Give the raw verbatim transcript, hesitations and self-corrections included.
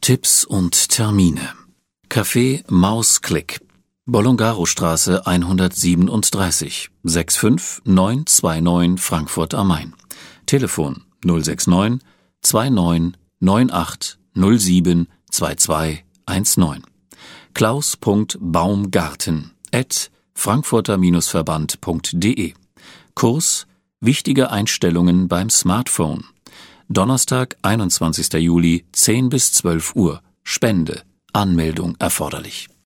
Tipps und Termine. Café Mausklick, Bolongarostraße hundertsiebenunddreißig, sechs fünf neun zwei neun Frankfurt am Main. Telefon null sechs neun zwei neun neun acht null sieben zwei zwei eins neun. klaus punkt baumgarten at frankfurter-verband punkt de. Kurs Wichtige Einstellungen beim Smartphone. Donnerstag, einundzwanzigster Juli, zehn bis zwölf Uhr. Spende. Anmeldung erforderlich.